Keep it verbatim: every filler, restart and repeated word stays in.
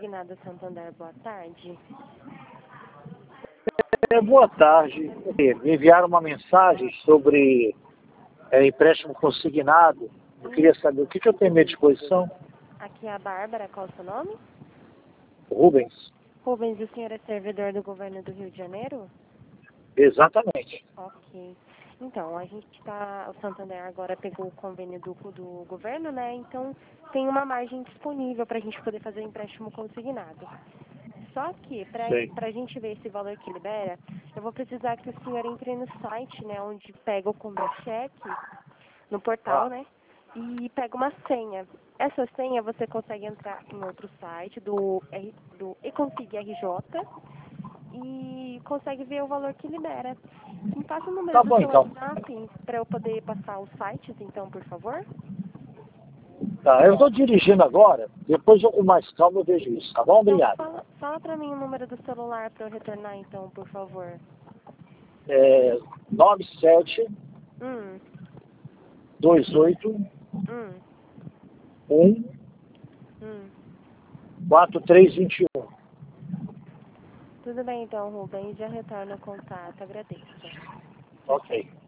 Consignado Santander, boa tarde. É, boa tarde. Me enviaram uma mensagem sobre é, empréstimo consignado. Eu queria saber o que, que eu tenho à minha disposição. Aqui é a Bárbara, qual é o seu nome? Rubens. Rubens, o senhor é servidor do governo do Rio de Janeiro? Exatamente. Ok. Então, a gente está, o Santander agora pegou o convênio do, do governo, né? Então, tem uma margem disponível para a gente poder fazer empréstimo consignado. Só que, para a gente ver esse valor que libera, eu vou precisar que o senhor entre no site, né? Onde pega o contra-cheque, no portal, Ah. né? E pega uma senha. Essa senha você consegue entrar em outro site do, R, do eConsig R J e consegue ver o valor que libera. Me passa o número Tá do bom, seu então. WhatsApp para eu poder passar os sites, então, por favor? Tá, eu estou dirigindo agora. Depois, eu, com mais calma, eu vejo isso. Tá bom? Então, Obrigado. fala, fala para mim o número do celular para eu retornar, então, por favor. É, nove sete Hum, dois oito hum, um hum. quatro três dois um. Tudo bem, então, Rubens. Já retorno o contato. Agradeço. Tchau, tchau. Ok.